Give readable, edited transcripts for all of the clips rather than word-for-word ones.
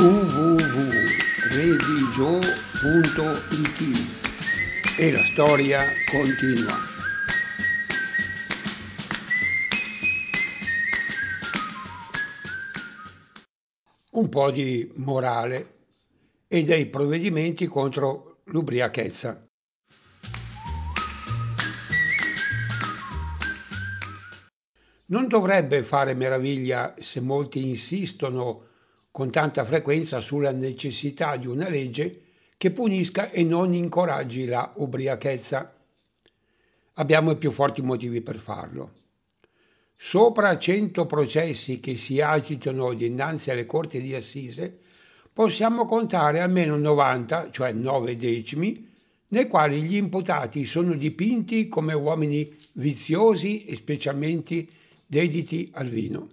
www.redigio.it e la storia continua. Un po' di morale e dei provvedimenti contro l'ubriachezza. Non dovrebbe fare meraviglia se molti insistono con tanta frequenza sulla necessità di una legge che punisca e non incoraggi la ubriachezza. Abbiamo i più forti motivi per farlo. Sopra 100 processi che si agitano dinanzi alle corti di assise, possiamo contare almeno 90, cioè 9 decimi, nei quali gli imputati sono dipinti come uomini viziosi e specialmente dediti al vino.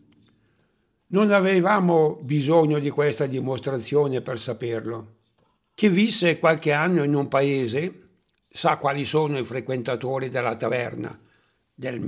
Non avevamo bisogno di questa dimostrazione per saperlo. Chi visse qualche anno in un paese sa quali sono i frequentatori della taverna del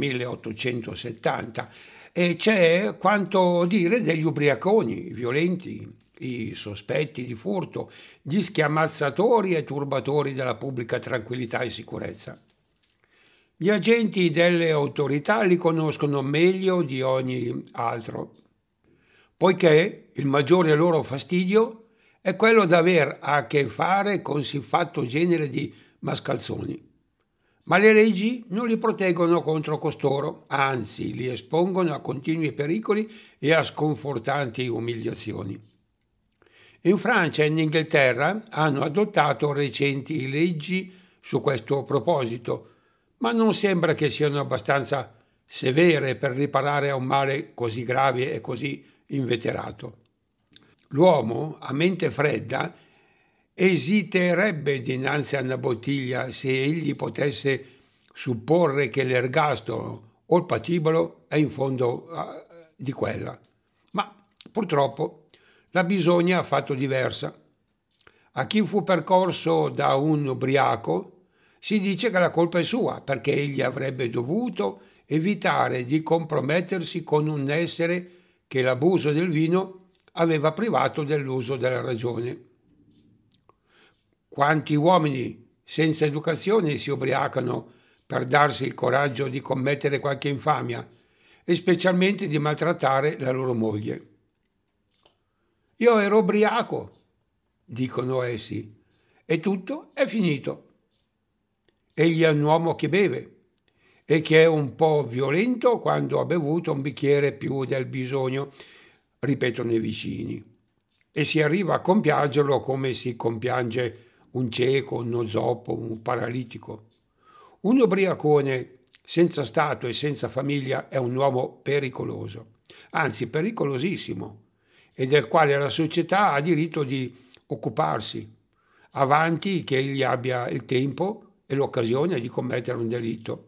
1870 e c'è quanto dire degli ubriaconi, i violenti, i sospetti di furto, gli schiamazzatori e turbatori della pubblica tranquillità e sicurezza. Gli agenti delle autorità li conoscono meglio di ogni altro, poiché il maggiore loro fastidio è quello d'aver a che fare con siffatto genere di mascalzoni. Ma le leggi non li proteggono contro costoro, anzi li espongono a continui pericoli e a sconfortanti umiliazioni. In Francia e in Inghilterra hanno adottato recenti leggi su questo proposito, ma non sembra che siano abbastanza severe per riparare a un male così grave e così inveterato. L'uomo, a mente fredda, esiterebbe dinanzi a una bottiglia se egli potesse supporre che l'ergastolo o il patibolo è in fondo di quella. Ma purtroppo la bisogna ha fatto diversa. A chi fu percorso da un ubriaco si dice che la colpa è sua, perché egli avrebbe dovuto evitare di compromettersi con un essere che l'abuso del vino aveva privato dell'uso della ragione. Quanti uomini senza educazione si ubriacano per darsi il coraggio di commettere qualche infamia e specialmente di maltrattare la loro moglie. Io ero ubriaco, dicono essi, e tutto è finito. Egli è un uomo che beve e che è un po' violento quando ha bevuto un bicchiere più del bisogno, ripetono i vicini. E si arriva a compiangerlo come si compiange un cieco, uno zoppo, un paralitico. Un ubriacone senza stato e senza famiglia è un uomo pericoloso, anzi pericolosissimo, e del quale la società ha diritto di occuparsi, avanti che egli abbia il tempo e l'occasione di commettere un delitto.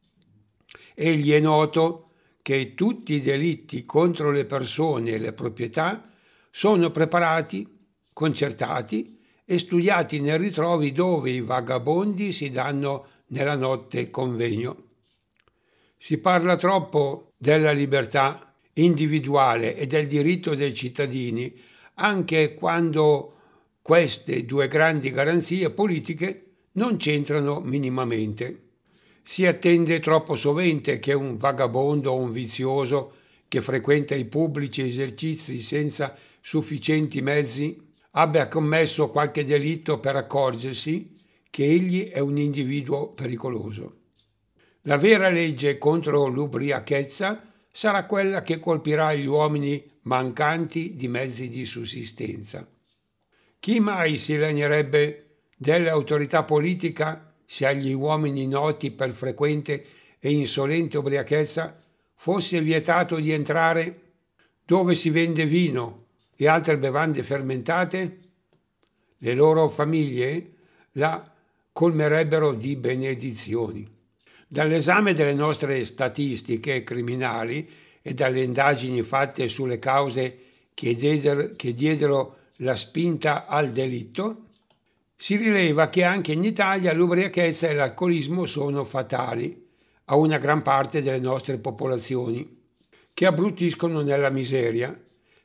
Egli è noto che tutti i delitti contro le persone e le proprietà sono preparati, concertati e studiati nei ritrovi dove i vagabondi si danno nella notte convegno. Si parla troppo della libertà individuale e del diritto dei cittadini, anche quando queste due grandi garanzie politiche non c'entrano minimamente. Si attende troppo sovente che un vagabondo o un vizioso che frequenta i pubblici esercizi senza sufficienti mezzi abbia commesso qualche delitto per accorgersi che egli è un individuo pericoloso. La vera legge contro l'ubriachezza sarà quella che colpirà gli uomini mancanti di mezzi di sussistenza. Chi mai si lagnerebbe dell'autorità politica se agli uomini noti per frequente e insolente ubriachezza fosse vietato di entrare dove si vende vino e altre bevande fermentate? Le loro famiglie la colmerebbero di benedizioni. Dall'esame delle nostre statistiche criminali e dalle indagini fatte sulle cause che diedero la spinta al delitto, si rileva che anche in Italia l'ubriachezza e l'alcolismo sono fatali a una gran parte delle nostre popolazioni, che abbruttiscono nella miseria,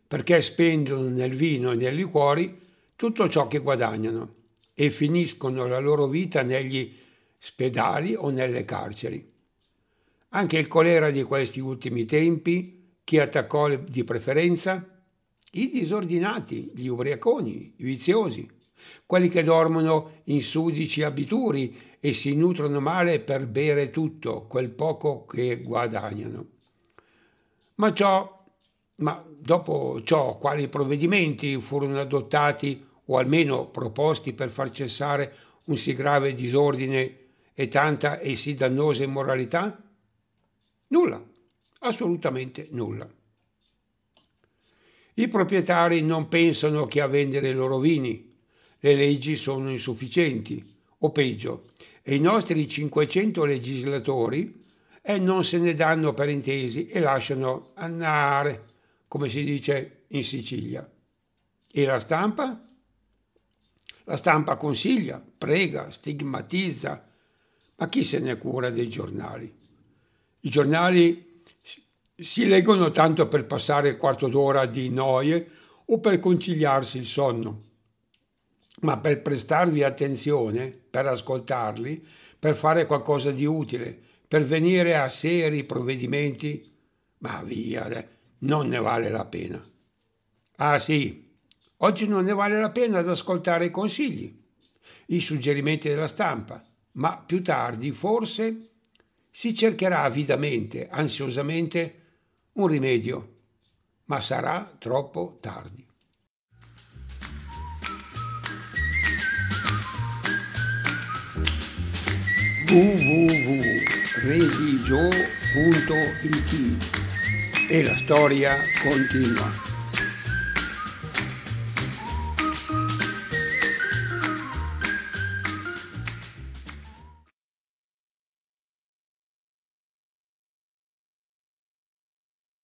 perché spendono nel vino e nei liquori tutto ciò che guadagnano e finiscono la loro vita negli spedali o nelle carceri. Anche il colera di questi ultimi tempi, chi attaccò di preferenza? I disordinati, gli ubriaconi, i viziosi, quelli che dormono in sudici abituri e si nutrono male per bere tutto quel poco che guadagnano. Ma dopo ciò, quali provvedimenti furono adottati o almeno proposti per far cessare un sì grave disordine e tanta e sì dannosa immoralità? Nulla, assolutamente nulla. I proprietari non pensano che a vendere i loro vini. Le leggi sono insufficienti, o peggio, e i nostri 500 legislatori non se ne danno per intesi e lasciano andare, come si dice in Sicilia. E la stampa? La stampa consiglia, prega, stigmatizza, ma chi se ne cura dei giornali? I giornali si leggono tanto per passare il quarto d'ora di noie o per conciliarsi il sonno, ma per prestarvi attenzione, per ascoltarli, per fare qualcosa di utile, per venire a seri provvedimenti, ma via, non ne vale la pena. Ah sì, oggi non ne vale la pena ad ascoltare i consigli, i suggerimenti della stampa, ma più tardi forse si cercherà avidamente, ansiosamente, un rimedio, ma sarà troppo tardi. www.religio.it e la storia continua.